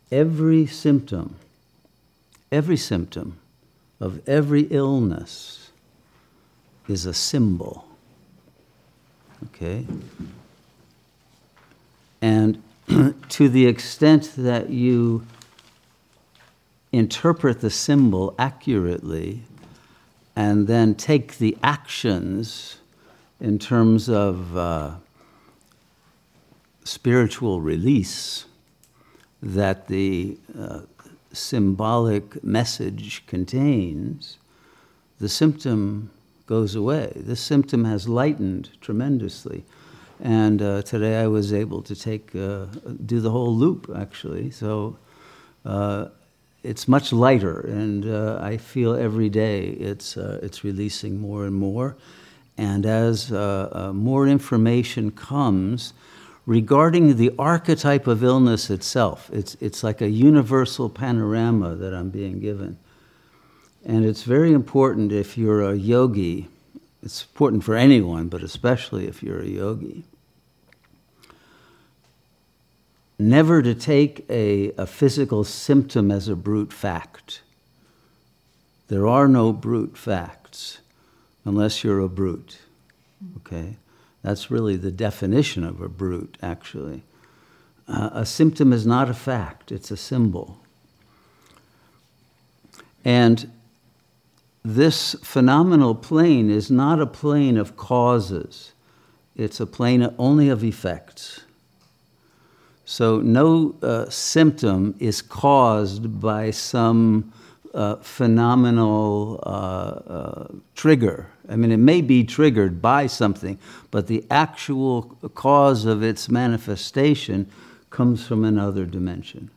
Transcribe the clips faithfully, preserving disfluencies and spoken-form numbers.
every symptom, every symptom of every illness is a symbol. Okay? And to the extent that you interpret the symbol accurately and then take the actions in terms of uh, spiritual release that the uh, symbolic message contains, the symptom goes away. This symptom has lightened tremendously. And uh, today I was able to take, uh, do the whole loop, actually. So uh, it's much lighter, and uh, I feel every day it's, uh, it's releasing more and more. And as uh, uh, more information comes regarding the archetype of illness itself, it's, it's like a universal panorama that I'm being given. And it's very important if you're a yogi. It's important for anyone, but especially if you're a yogi, never to take a, a physical symptom as a brute fact. There are no brute facts unless you're a brute, okay? That's really the definition of a brute, actually. Uh, a symptom is not a fact, it's a symbol. And this phenomenal plane is not a plane of causes. It's a plane only of effects. So no uh, symptom is caused by some uh, phenomenal uh, uh, trigger. I mean, it may be triggered by something, but the actual cause of its manifestation comes from another dimension.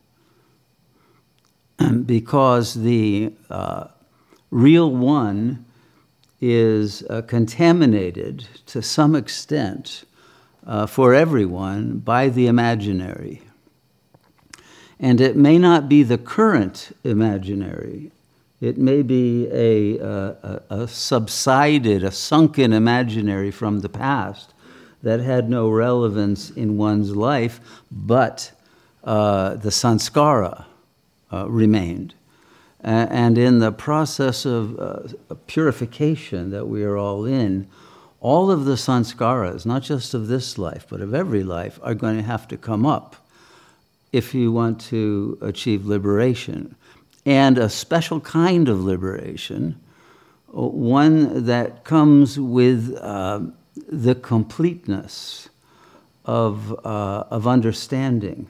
Because the uh, real one is uh, contaminated to some extent uh, for everyone by the imaginary. And it may not be the current imaginary. It may be a, a, a subsided, a sunken imaginary from the past that had no relevance in one's life, but uh, the sanskara uh, remained. And in the process of uh, purification that we are all in, all of the sanskaras, not just of this life, but of every life, are going to have to come up if you want to achieve liberation. And a special kind of liberation, one that comes with uh, the completeness of, uh, of understanding,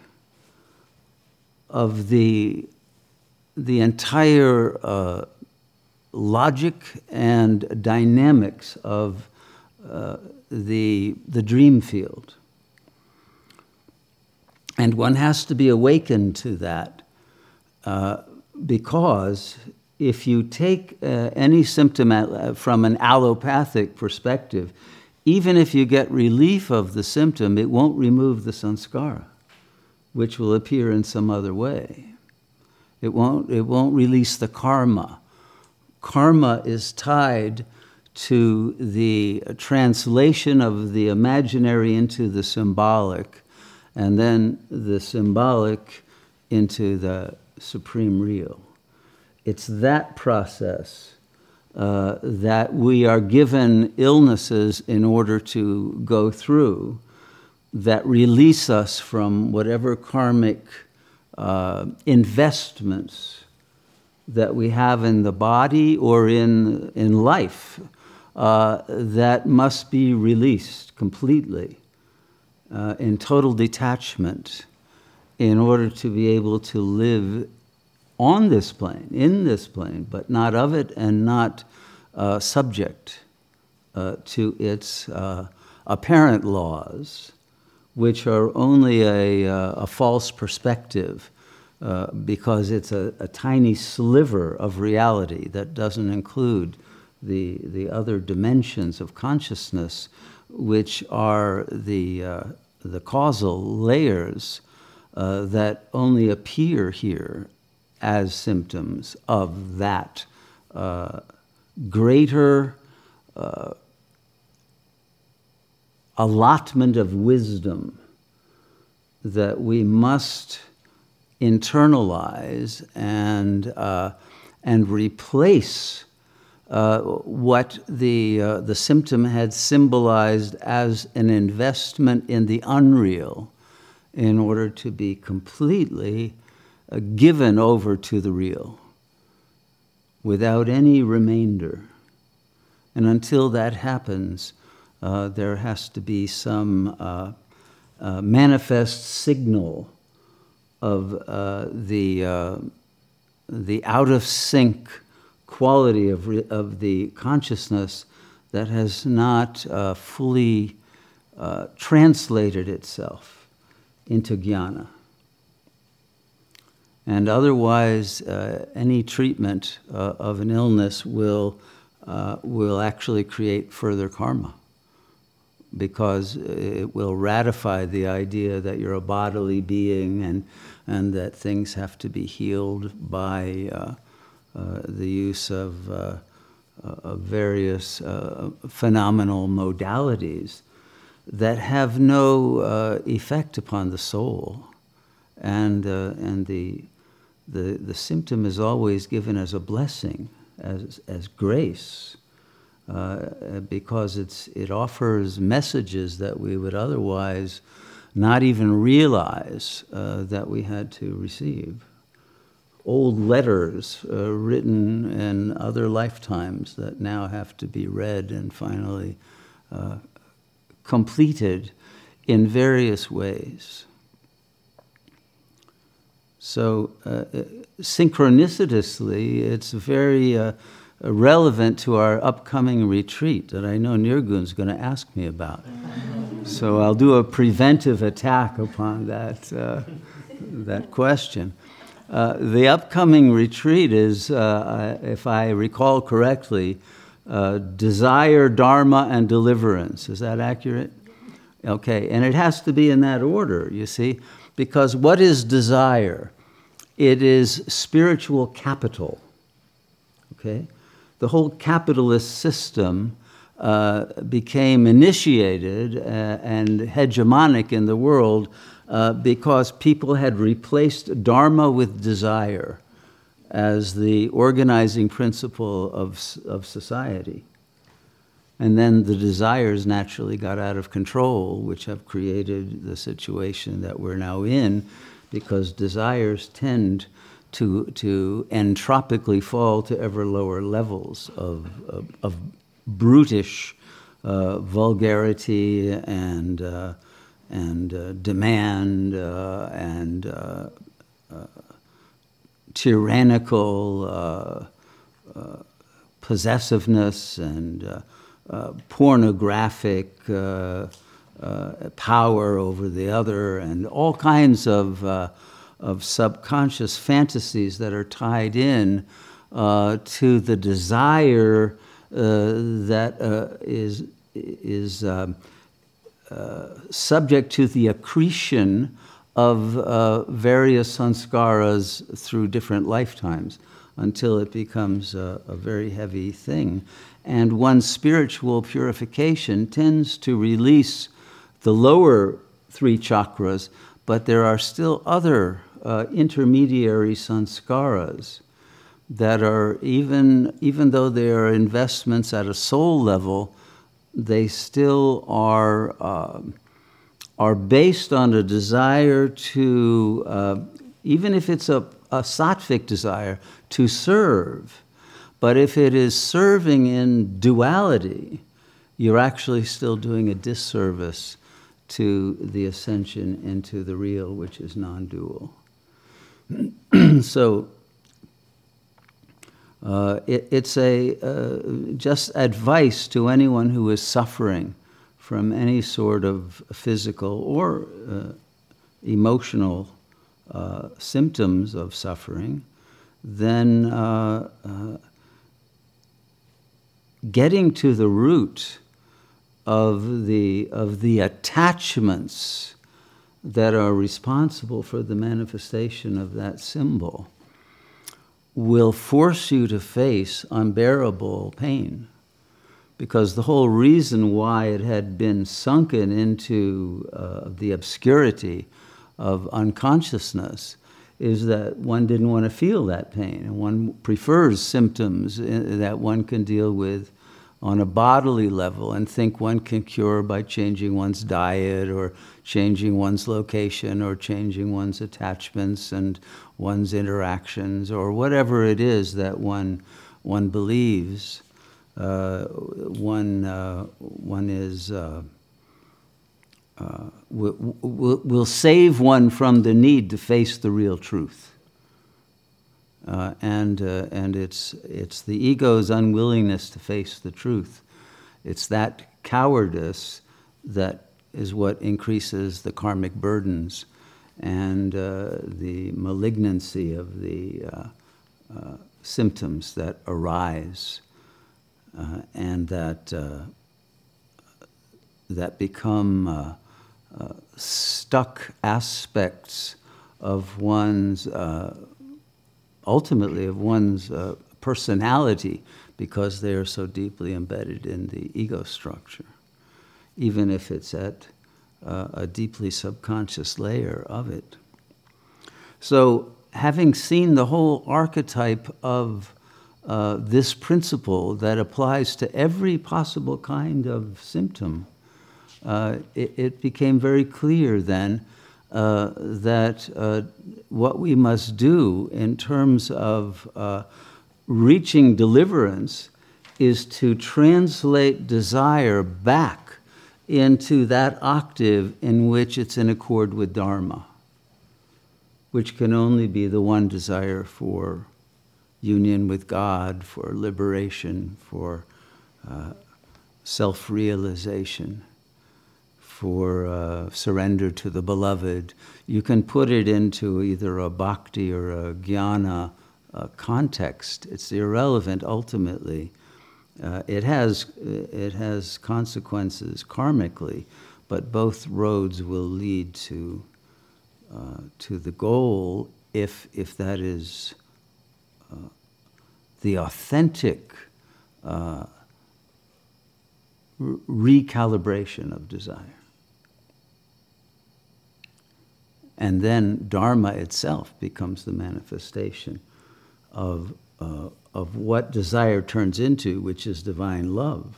of the the entire uh, logic and dynamics of uh, the, the dream field. And one has to be awakened to that uh, because if you take uh, any symptom from an allopathic perspective, even if you get relief of the symptom, it won't remove the sanskara, which will appear in some other way. It won't, it won't release the karma. Karma is tied to the translation of the imaginary into the symbolic, and then the symbolic into the supreme real. It's that process uh, that we are given illnesses in order to go through that release us from whatever karmic Uh, investments that we have in the body or in, in life uh, that must be released completely uh, in total detachment in order to be able to live on this plane, in this plane, but not of it and not uh, subject uh, to its uh, apparent laws, which are only a, a false perspective uh, because it's a, a tiny sliver of reality that doesn't include the, the other dimensions of consciousness, which are the, uh, the causal layers uh, that only appear here as symptoms of that uh, greater uh, allotment of wisdom that we must internalize and uh, and replace uh, what the uh, the symptom had symbolized as an investment in the unreal, in order to be completely uh, given over to the real, without any remainder. And until that happens, uh, there has to be some uh, uh, manifest signal of uh, the uh, the out of sync quality of re- of the consciousness that has not uh, fully uh, translated itself into jnana. And otherwise, uh, any treatment uh, of an illness will uh, will actually create further karma, because it will ratify the idea that you're a bodily being and and that things have to be healed by uh, uh, the use of, uh, of various uh, phenomenal modalities that have no uh, effect upon the soul. And uh, and the, the the symptom is always given as a blessing, as as grace, uh, because it's it offers messages that we would otherwise not even realize uh, that we had to receive. Old letters uh, written in other lifetimes that now have to be read and finally uh, completed in various ways. So uh, synchronicitously, it's very uh, relevant to our upcoming retreat that I know Nirgun's going to ask me about. So I'll do a preventive attack upon that, uh, that question. Uh, the upcoming retreat is, uh, if I recall correctly, uh, desire, dharma, and deliverance. Is that accurate? Okay, and it has to be in that order, you see, because what is desire? It is spiritual capital, okay? The whole capitalist system uh, became initiated uh, and hegemonic in the world uh, because people had replaced dharma with desire as the organizing principle of, of society. And then the desires naturally got out of control, which have created the situation that we're now in, because desires tend to, to entropically fall to ever lower levels of, of, of brutish uh, vulgarity and, uh, and uh, demand uh, and uh, uh, tyrannical uh, uh, possessiveness and uh, uh, pornographic uh, uh, power over the other, and all kinds of uh, of subconscious fantasies that are tied in uh, to the desire uh, that uh, is is um, uh, subject to the accretion of uh, various sanskaras through different lifetimes until it becomes a, a very heavy thing. And one's spiritual purification tends to release the lower three chakras, but there are still other uh, intermediary sanskaras that are, even, even though they are investments at a soul level, they still are uh, are based on a desire to, uh, even if it's a, a sattvic desire, to serve. But if it is serving in duality, you're actually still doing a disservice to the ascension into the real, which is non-dual. So uh, it, it's a uh, just advice to anyone who is suffering from any sort of physical or uh, emotional uh, symptoms of suffering, then uh, uh, getting to the root of the of the attachments that are responsible for the manifestation of that symbol will force you to face unbearable pain. Because the whole reason why it had been sunken into uh, the obscurity of unconsciousness is that one didn't want to feel that pain, and one prefers symptoms that one can deal with on a bodily level and think one can cure by changing one's diet or changing one's location or changing one's attachments and one's interactions or whatever it is that one one believes. Uh, one uh, one is uh, uh, will, will, will save one from the need to face the real truth. Uh, and uh, and it's it's the ego's unwillingness to face the truth. It's that cowardice that is what increases the karmic burdens and uh, the malignancy of the uh, uh, symptoms that arise, uh, and that uh, that become uh, uh, stuck aspects of one's. Uh, ultimately of one's uh, personality, because they are so deeply embedded in the ego structure, even if it's at uh, a deeply subconscious layer of it. So having seen the whole archetype of uh, this principle that applies to every possible kind of symptom, uh, it, it became very clear then Uh, that uh, what we must do in terms of uh, reaching deliverance is to translate desire back into that octave in which it's in accord with Dharma, which can only be the one desire for union with God, for liberation, for uh, self-realization, for uh, surrender to the beloved. You can put it into either a bhakti or a jnana uh, context. It's irrelevant ultimately. Uh, it has it has consequences karmically, but both roads will lead to uh, to the goal if if that is uh, the authentic uh, re- recalibration of desire. And then Dharma itself becomes the manifestation of, uh, of what desire turns into, which is divine love.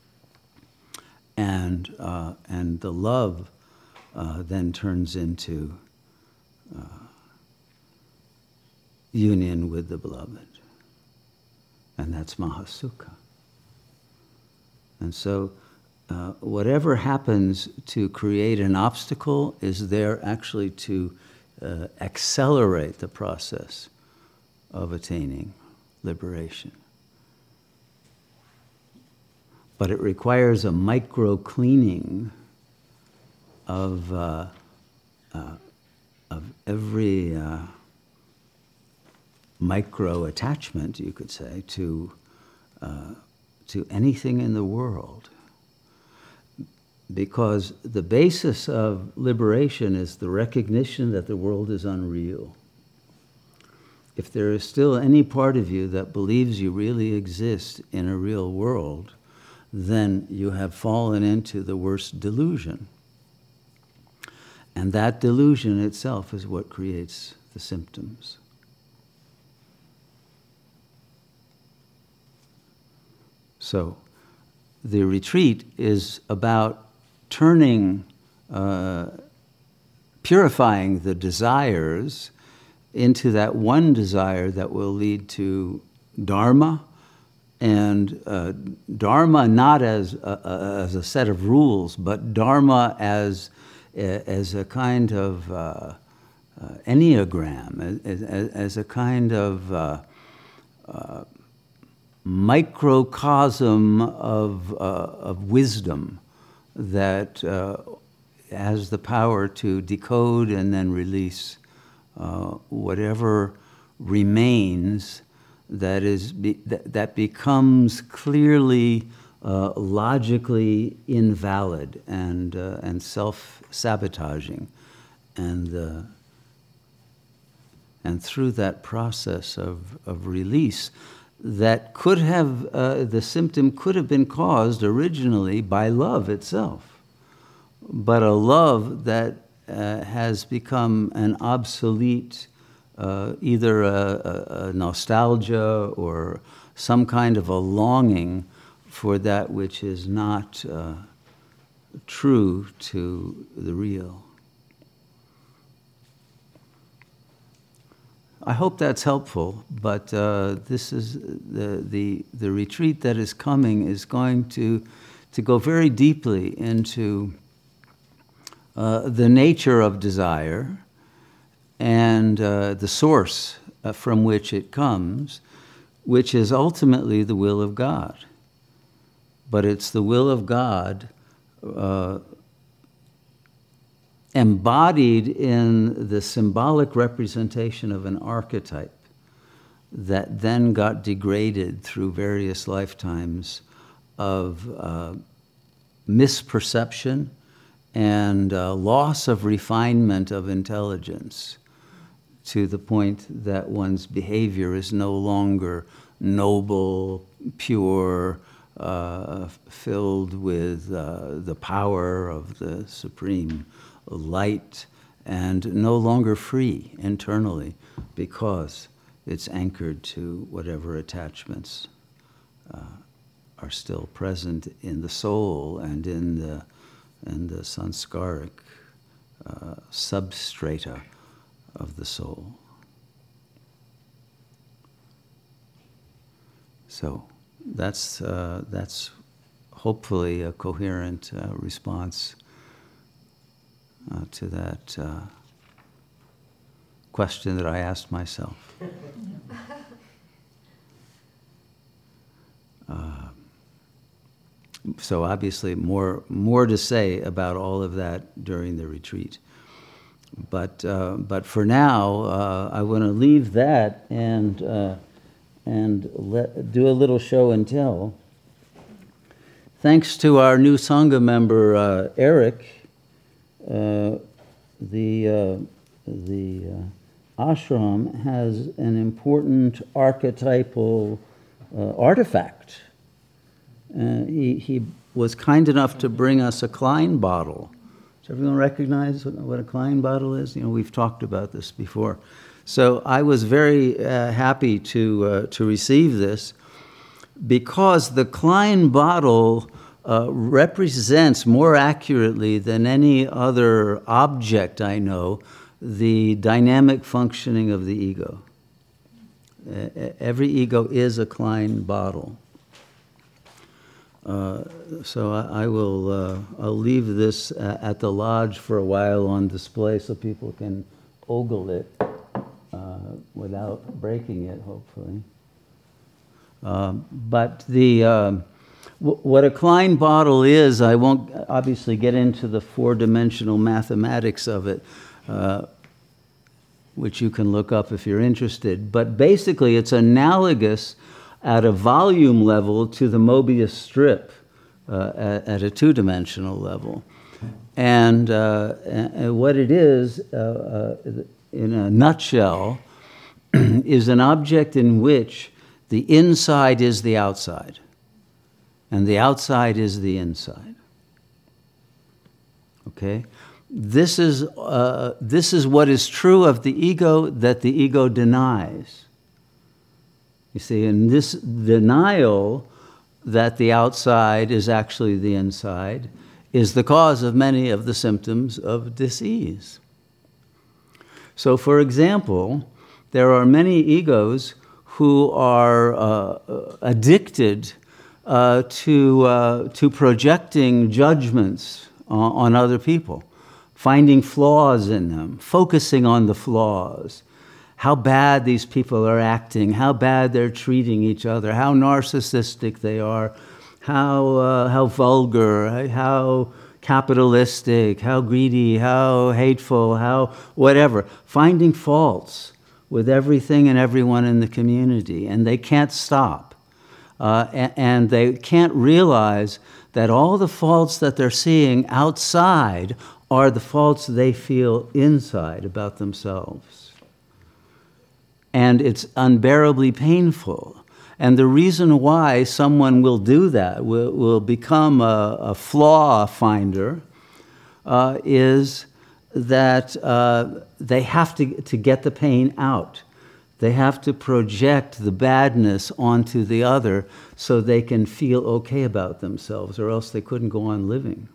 And, uh, and the love uh, then turns into uh, union with the beloved. And that's Mahasukha. And so Uh, whatever happens to create an obstacle is there actually to uh, accelerate the process of attaining liberation. But it requires a micro-cleaning of, uh, uh, of every uh, micro-attachment, you could say, to, uh, to anything in the world. Because the basis of liberation is the recognition that the world is unreal. If there is still any part of you that believes you really exist in a real world, then you have fallen into the worst delusion. And that delusion itself is what creates the symptoms. So, the retreat is about turning, uh, purifying the desires into that one desire that will lead to Dharma, and uh, Dharma not as a, as a set of rules, but Dharma as, as a kind of uh, uh, enneagram, as, as a kind of uh, uh, microcosm of, uh, of wisdom that uh, has the power to decode and then release uh, whatever remains that is be, that, that becomes clearly uh, logically invalid and uh, and self-sabotaging, and uh, and through that process of of release, that could have, uh, the symptom could have been caused originally by love itself, but a love that uh, has become an obsolete uh, either a, a, a nostalgia or some kind of a longing for that which is not uh, true to the real. I hope that's helpful, but uh, this is the, the, the retreat that is coming is going to, to go very deeply into uh, the nature of desire and uh, the source uh, from which it comes, which is ultimately the will of God. But it's the will of God uh, embodied in the symbolic representation of an archetype that then got degraded through various lifetimes of uh, misperception and uh, loss of refinement of intelligence to the point that one's behavior is no longer noble, pure, uh, filled with uh, the power of the supreme light, and no longer free internally because it's anchored to whatever attachments uh, are still present in the soul and in the, in the sanskaric uh, substrata of the soul. So that's, uh, that's hopefully a coherent uh, response Uh, to that uh, question that I asked myself. Uh, so obviously more, more to say about all of that during the retreat. But, uh, but for now, uh, I want to leave that and, uh, and let, do a little show and tell. Thanks to our new Sangha member, uh, Eric, Uh, the uh, the uh, ashram has an important archetypal uh, artifact. Uh, he, he was kind enough to bring us a Klein bottle. Does everyone recognize what, what a Klein bottle is? You know, we've talked about this before. So I was very uh, happy to uh, to receive this because the Klein bottle Uh, represents more accurately than any other object I know the dynamic functioning of the ego. Uh, every ego is a Klein bottle. Uh, so I, I will uh, I'll leave this uh, at the lodge for a while on display so people can ogle it uh, without breaking it, hopefully. Uh, but the uh, What a Klein bottle is, I won't obviously get into the four-dimensional mathematics of it, uh, which you can look up if you're interested. But basically, it's analogous at a volume level to the Mobius strip uh, at, at a two-dimensional level. And, uh, and what it is, uh, uh, in a nutshell, is an object in which the inside is the outside. And the outside is the inside. Okay? This is, uh, this is what is true of the ego that the ego denies. You see, and this denial that the outside is actually the inside is the cause of many of the symptoms of disease. So, for example, there are many egos who are uh, addicted Uh, to, uh, to projecting judgments on, on other people, finding flaws in them, focusing on the flaws, how bad these people are acting, how bad they're treating each other, how narcissistic they are, how, uh, how vulgar, how capitalistic, how greedy, how hateful, how whatever, finding faults with everything and everyone in the community, and they can't stop. Uh, and, and they can't realize that all the faults that they're seeing outside are the faults they feel inside about themselves. And it's unbearably painful. And the reason why someone will do that, will, will become a, a flaw finder, uh, is that uh, they have to, to get the pain out. They have to project the badness onto the other so they can feel okay about themselves, or else they couldn't go on living.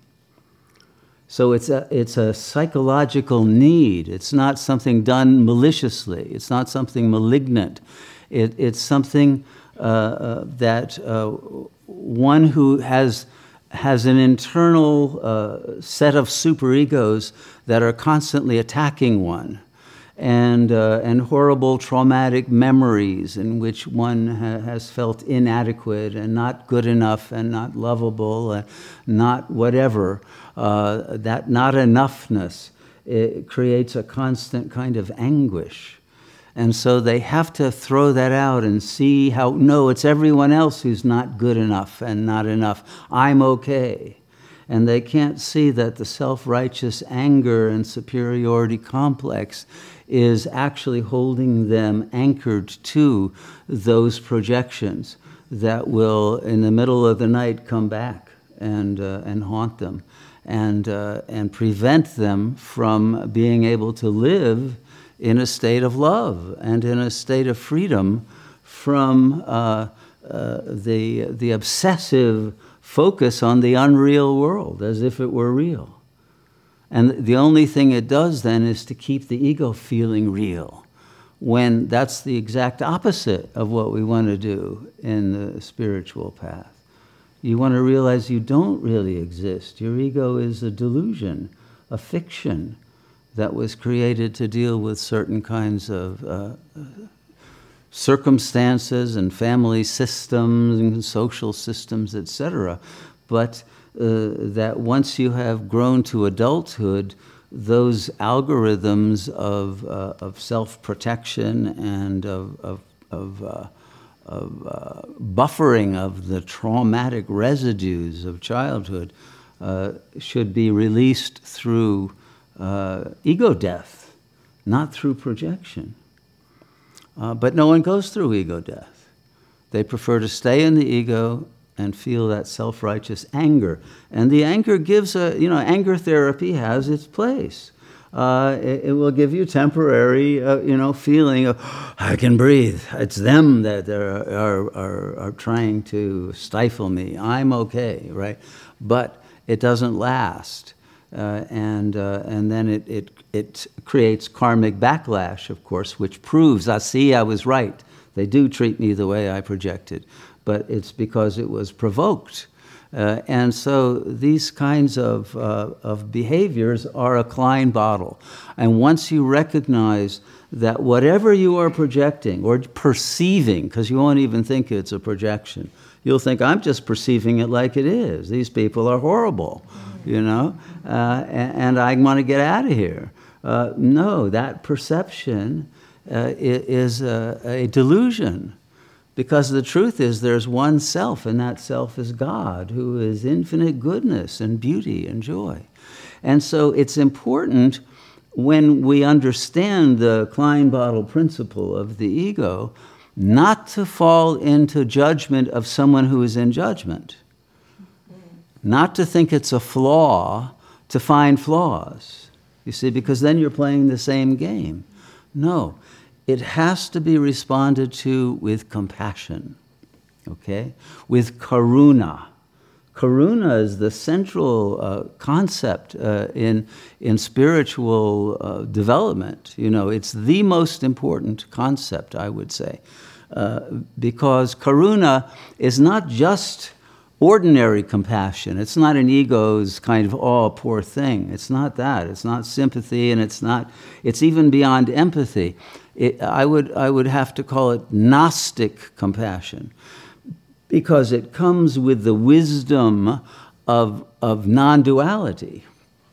So it's a, it's a psychological need. It's not something done maliciously. It's not something malignant. It, it's something uh, uh, that uh, one who has, has an internal uh, set of superegos that are constantly attacking one, and, uh, and horrible traumatic memories in which one ha has felt inadequate and not good enough and not lovable and not whatever. Uh, that not enoughness, it creates a constant kind of anguish. And so they have to throw that out and see how, no, it's everyone else who's not good enough and not enough. I'm okay. And they can't see that the self-righteous anger and superiority complex is actually holding them anchored to those projections that will, in the middle of the night, come back and, uh, and haunt them and, uh, and prevent them from being able to live in a state of love and in a state of freedom from uh, uh, the, the obsessive focus on the unreal world as if it were real. And the only thing it does then is to keep the ego feeling real, when that's the exact opposite of what we want to do in the spiritual path. You want to realize you don't really exist. Your ego is a delusion, a fiction that was created to deal with certain kinds of uh, circumstances and family systems and social systems, et cetera. But uh, that once you have grown to adulthood, those algorithms of, uh, of self-protection and of, of, of, uh, of uh, buffering of the traumatic residues of childhood uh, should be released through uh, ego death, not through projection. Uh, but no one goes through ego death. They prefer to stay in the ego and feel that self-righteous anger. And the anger gives a, you know, anger therapy has its place. Uh, it, it will give you temporary, uh, you know, feeling of, I can breathe. It's them that are, are, are, are trying to stifle me. I'm okay, right? But it doesn't last. Uh, and, uh, and then it, it, it creates karmic backlash, of course, which proves, I see I was right. They do treat me the way I projected. But it's because it was provoked. Uh, and so these kinds of, uh, of behaviors are a Klein bottle. And once you recognize that whatever you are projecting or perceiving, because you won't even think it's a projection, you'll think, I'm just perceiving it like it is. These people are horrible, you know, uh, and, and I want to get out of here. Uh, no, that perception uh, is a, a delusion. Because the truth is there's one self, and that self is God, who is infinite goodness and beauty and joy. And so it's important when we understand the Klein bottle principle of the ego, not to fall into judgment of someone who is in judgment. Not to think it's a flaw to find flaws, you see, because then you're playing the same game. No. It has to be responded to with compassion, okay? With karuna. Karuna is the central uh, concept uh, in, in spiritual uh, development. You know, it's the most important concept, I would say, uh, because karuna is not just ordinary compassion. It's not an ego's kind of, oh, poor thing. It's not that. It's not sympathy, and it's not, it's even beyond empathy. It, I would, I would have to call it Gnostic compassion, because it comes with the wisdom of, of non-duality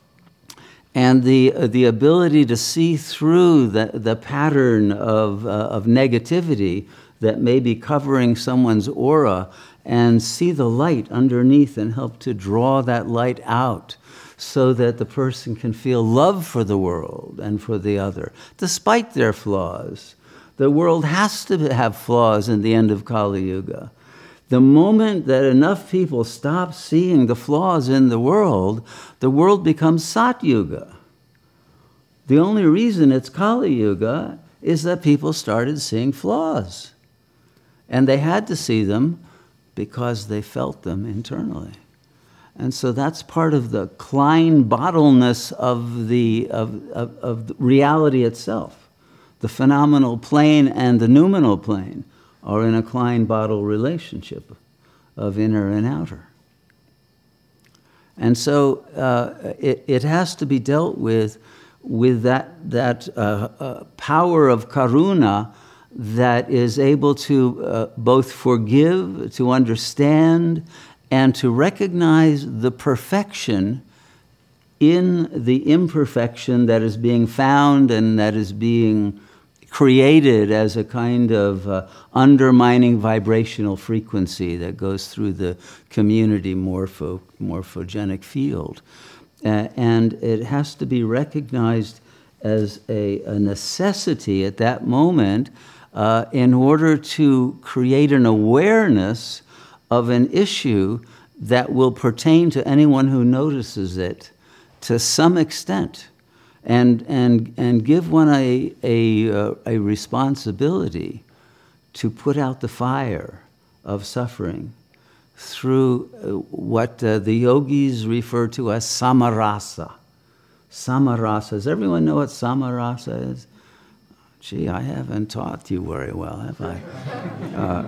and the, uh, the ability to see through the, the pattern of, uh, of negativity that may be covering someone's aura and see the light underneath and help to draw that light out, so that the person can feel love for the world and for the other, despite their flaws. The world has to have flaws in the end of Kali Yuga. The moment that enough people stop seeing the flaws in the world, the world becomes Sat Yuga. The only reason it's Kali Yuga is that people started seeing flaws. And they had to see them because they felt them internally. And so that's part of the Klein bottleness of the of, of, of reality itself. The phenomenal plane and the noumenal plane are in a Klein-Bottle relationship of inner and outer. And so uh, it, it has to be dealt with with that, that uh, uh, power of karuna that is able to uh, both forgive, to understand, and to recognize the perfection in the imperfection that is being found and that is being created as a kind of uh, undermining vibrational frequency that goes through the community morpho, morphogenic field. Uh, and it has to be recognized as a, a necessity at that moment uh, in order to create an awareness of an issue that will pertain to anyone who notices it to some extent. And, and, and give one a, a, uh, a responsibility to put out the fire of suffering through uh, what uh, the yogis refer to as samarasa. Samarasa. Does everyone know what samarasa is? Gee, I haven't taught you very well, have I? Uh,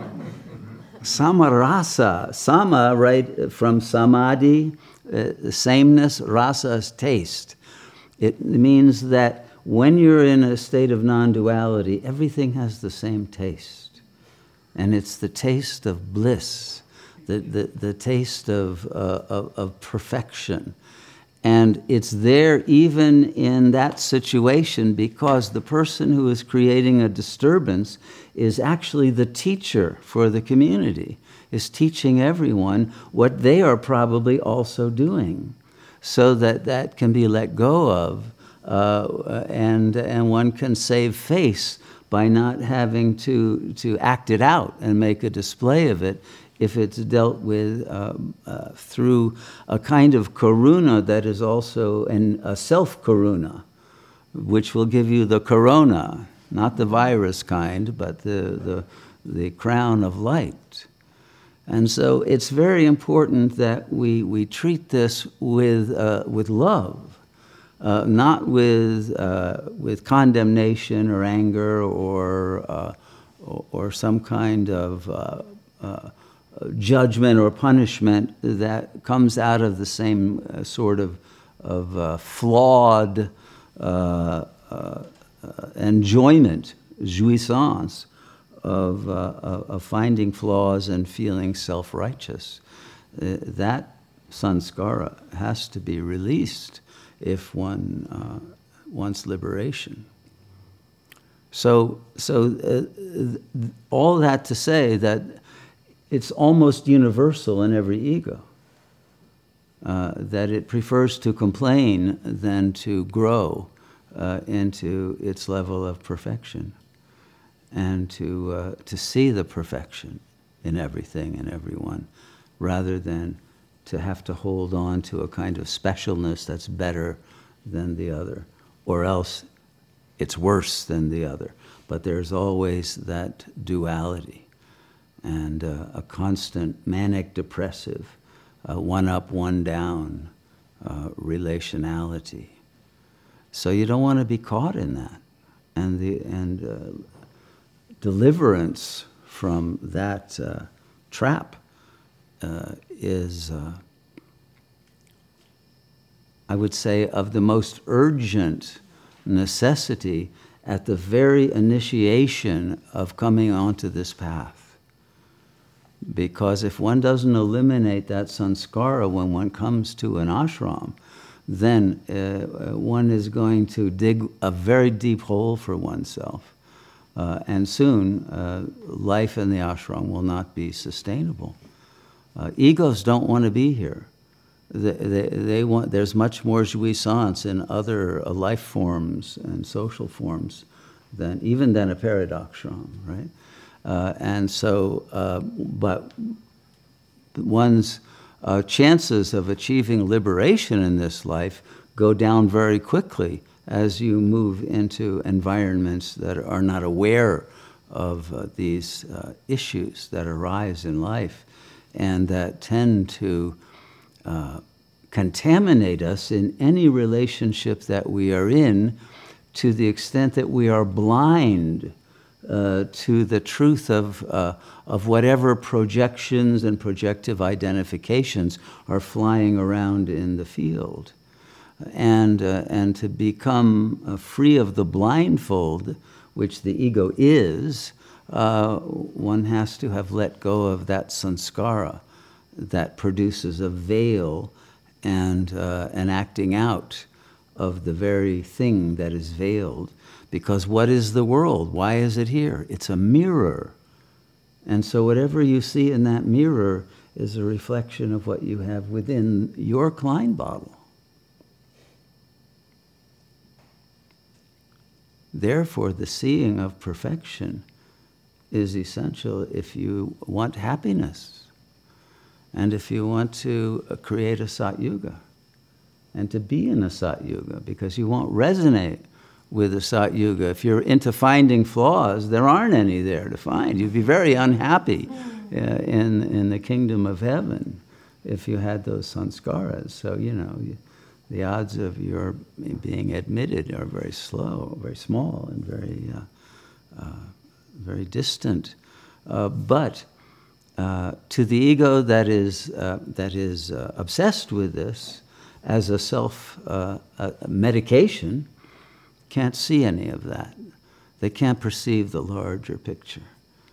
samarasa. Sama, right, from samadhi, uh, sameness, rasa is taste. It means that when you're in a state of non-duality, everything has the same taste. And it's the taste of bliss, the, the, the taste of, uh, of, of perfection. And it's there even in that situation because the person who is creating a disturbance is actually the teacher for the community, is teaching everyone what they are probably also doing, so that that can be let go of, uh, and, and one can save face by not having to, to act it out and make a display of it if it's dealt with um, uh, through a kind of karuna that is also an, a self-karuna, which will give you the corona, not the virus kind, but the, the, the crown of light. And so it's very important that we, we treat this with, uh, with love, uh, not with, uh, with condemnation or anger or, uh, or, or some kind of uh, uh, judgment or punishment that comes out of the same uh, sort of, of uh, flawed uh, uh, enjoyment, jouissance, Of, uh, of finding flaws and feeling self-righteous. Uh, that sanskara has to be released if one uh, wants liberation. So, so uh, all that to say that it's almost universal in every ego, uh, that it prefers to complain than to grow uh, into its level of perfection, and to, uh, to see the perfection in everything and everyone, rather than to have to hold on to a kind of specialness that's better than the other, or else it's worse than the other. But there's always that duality and uh, a constant manic-depressive, uh, one up, one down uh, relationality. So you don't want to be caught in that. And the and uh, deliverance from that uh, trap uh, is, uh, I would say, of the most urgent necessity at the very initiation of coming onto this path. Because if one doesn't eliminate that sanskara when one comes to an ashram, then uh, one is going to dig a very deep hole for oneself. Uh, and soon, uh, life in the ashram will not be sustainable. Uh, egos don't want to be here. They, they, they want, there's much more jouissance in other uh, life forms and social forms than even than a paradokshram, right? Uh, and so, uh, but one's uh, chances of achieving liberation in this life go down very quickly as you move into environments that are not aware of uh, these uh, issues that arise in life and that tend to uh, contaminate us in any relationship that we are in, to the extent that we are blind uh, to the truth of, uh, of whatever projections and projective identifications are flying around in the field. And, uh, and to become uh, free of the blindfold, which the ego is, uh, one has to have let go of that sanskara that produces a veil and uh, an acting out of the very thing that is veiled. Because what is the world? Why is it here? It's a mirror. And so whatever you see in that mirror is a reflection of what you have within your Klein bottle. Therefore, the seeing of perfection is essential if you want happiness and if you want to create a Satyuga and to be in a Satyuga, because you won't resonate with a Satyuga. If you're into finding flaws, there aren't any there to find. You'd be very unhappy uh, in, in the kingdom of heaven if you had those sanskaras. So, you know, you, the odds of your being admitted are very slow, very small, and very, uh, uh, very distant. Uh, but uh, to the ego that is uh, that is uh, obsessed with this as a self uh, a medication, can't see any of that. They can't perceive the larger picture.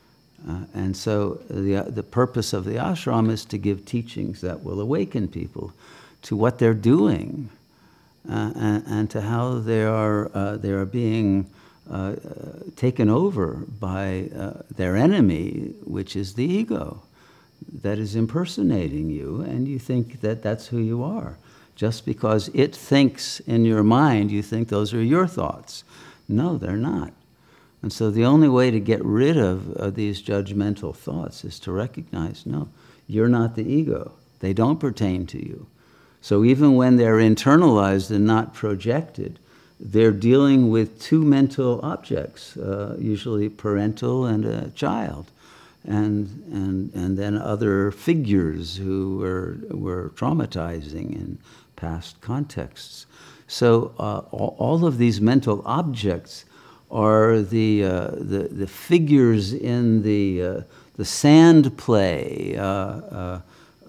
Uh, and so the uh, the purpose of the ashram is to give teachings that will awaken people to what they're doing, uh, and, and to how they are uh, they are being uh, uh, taken over by uh, their enemy, which is the ego, that is impersonating you, and you think that that's who you are. Just because it thinks in your mind, you think those are your thoughts. No, they're not. And so the only way to get rid of, of these judgmental thoughts is to recognize, no, you're not the ego. They don't pertain to you. So even when they're internalized and not projected, they're dealing with two mental objects, uh, usually parental and a child, and, and, and then other figures who were, were traumatizing in past contexts. So uh, all, all of these mental objects are the, uh, the, the figures in the, uh, the sand play, uh, uh,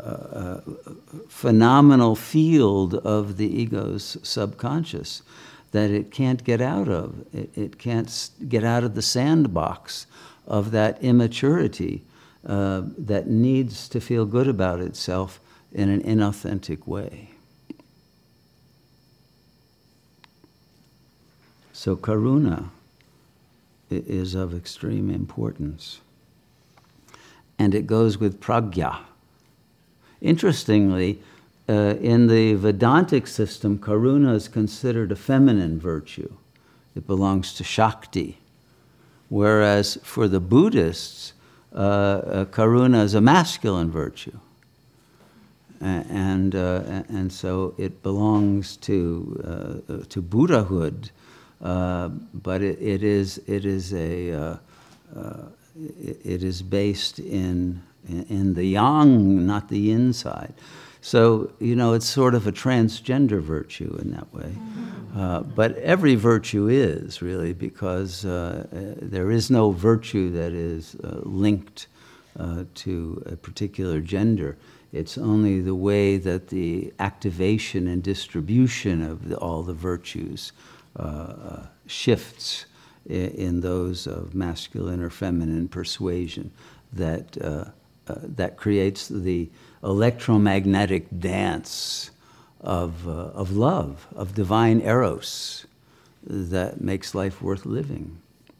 uh, phenomenal field of the ego's subconscious that it can't get out of. It, it can't get out of the sandbox of that immaturity uh, that needs to feel good about itself in an inauthentic way. So karuna is of extreme importance. And it goes with pragya. Interestingly, uh, in the Vedantic system, karuna is considered a feminine virtue. It belongs to Shakti. Whereas for the Buddhists, uh, uh, karuna is a masculine virtue. And, uh, and so it belongs to, uh, to Buddhahood. Uh, but it, it is it is a uh, uh, it, it is based in, in in the yang, not the inside. So you know it's sort of a transgender virtue in that way. Uh, but every virtue is really, because uh, there is no virtue that is uh, linked uh, to a particular gender. It's only the way that the activation and distribution of the, all the virtues Uh, shifts in, in those of masculine or feminine persuasion that uh, uh, that creates the electromagnetic dance of uh, of love, of divine eros, that makes life worth living.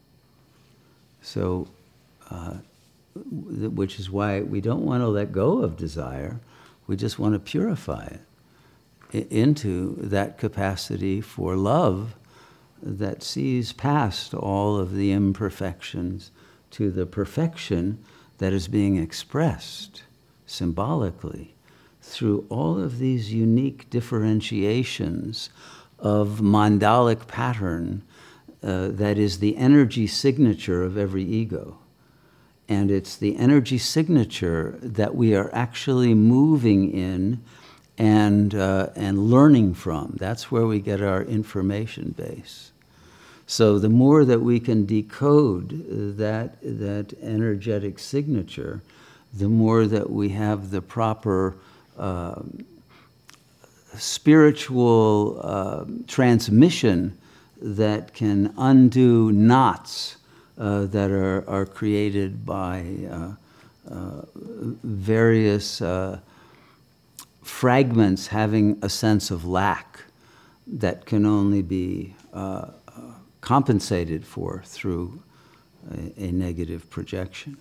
So, uh, which is why we don't want to let go of desire. We just want to purify it into that capacity for love that sees past all of the imperfections to the perfection that is being expressed symbolically through all of these unique differentiations of mandalic pattern uh, that is the energy signature of every ego. And it's the energy signature that we are actually moving in and, uh, and learning from. That's where we get our information base. So the more that we can decode that, that energetic signature, the more that we have the proper uh, spiritual uh, transmission that can undo knots uh, that are, are created by uh, uh, various uh, fragments having a sense of lack that can only be uh, compensated for through a, a negative projection,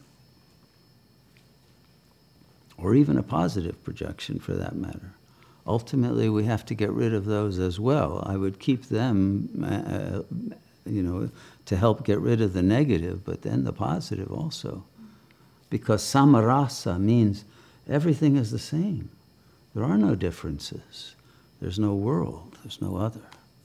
or even a positive projection for that matter. Ultimately, we have to get rid of those as well. I would keep them, uh, you know, to help get rid of the negative, but then the positive also. Because samarasa means everything is the same. There are no differences. There's no world. There's no other.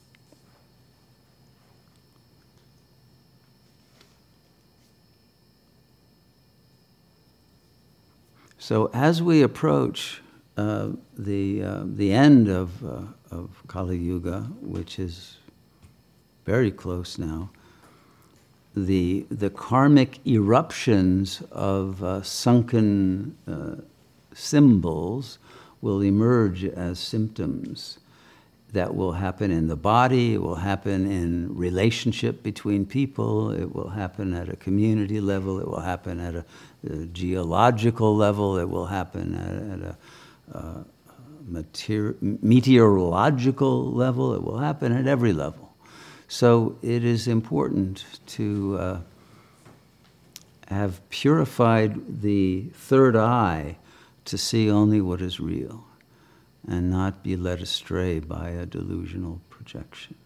So as we approach uh, the, uh, the end of, uh, of Kali Yuga, which is very close now, the, the karmic eruptions of uh, sunken uh, symbols will emerge as symptoms that will happen in the body, it will happen in relationship between people, it will happen at a community level, it will happen at a, a geological level, it will happen at, at a uh, meteor, meteorological level, it will happen at every level. So it is important to uh, have purified the third eye to see only what is real, and not be led astray by a delusional projection.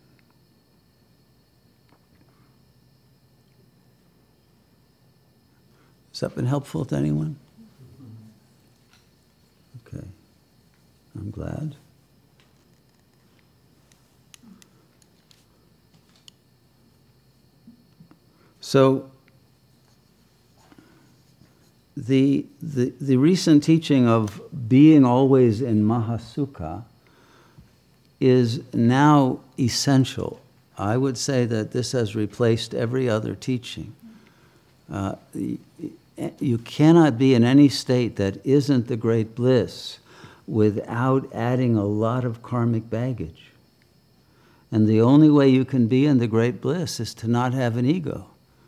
Has that been helpful to anyone? Okay, I'm glad. So, The, the, the recent teaching of being always in Mahasukha is now essential. I would say that this has replaced every other teaching. Uh, you cannot be in any state that isn't the great bliss without adding a lot of karmic baggage. And the only way you can be in the great bliss is to not have an ego.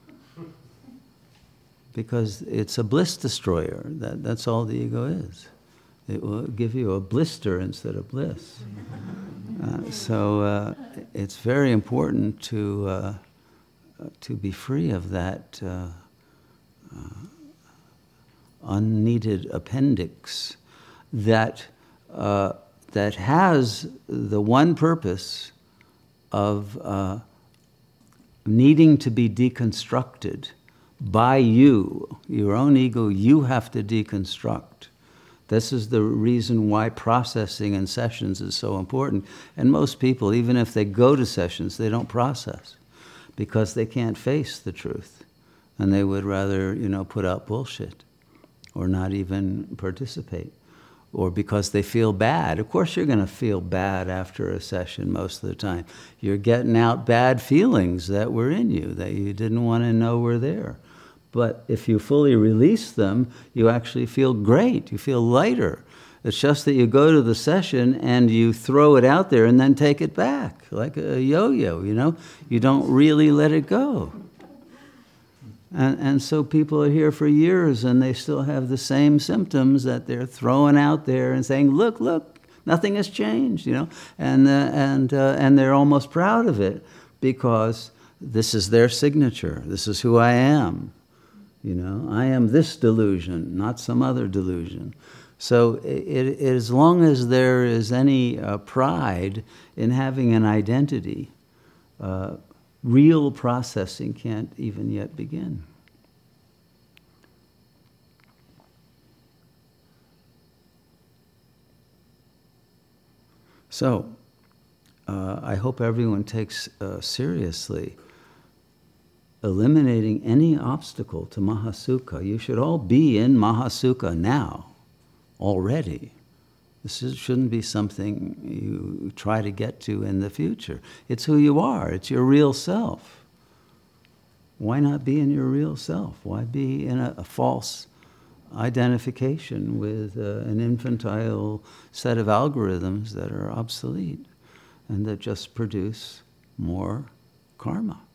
Because it's a bliss destroyer. That, that's all the ego is. It will give you a blister instead of bliss. Uh, so uh, it's very important to, uh, to be free of that uh, uh, unneeded appendix that, uh, that has the one purpose of uh, needing to be deconstructed by you, your own ego, you have to deconstruct. This is the reason why processing in sessions is so important. And most people, even if they go to sessions, they don't process because they can't face the truth. And they would rather, you know, put out bullshit or not even participate. Or because they feel bad. Of course you're going to feel bad after a session most of the time. You're getting out bad feelings that were in you that you didn't want to know were there. But if you fully release them, you actually feel great. You feel lighter. It's just that you go to the session and you throw it out there and then take it back, like a yo-yo, you know? You don't really let it go. And, and so people are here for years and they still have the same symptoms that they're throwing out there and saying, look, look, nothing has changed, you know? And, uh, and, uh, and they're almost proud of it because this is their signature. This is who I am. You know, I am this delusion, not some other delusion. So it, it, as long as there is any uh, pride in having an identity, uh, real processing can't even yet begin. So, uh, I hope everyone takes uh, seriously eliminating any obstacle to Mahasukha. You should all be in Mahasukha now, already. This is, shouldn't be something you try to get to in the future. It's who you are. It's your real self. Why not be in your real self? Why be in a, a false identification with uh, an infantile set of algorithms that are obsolete and that just produce more karma?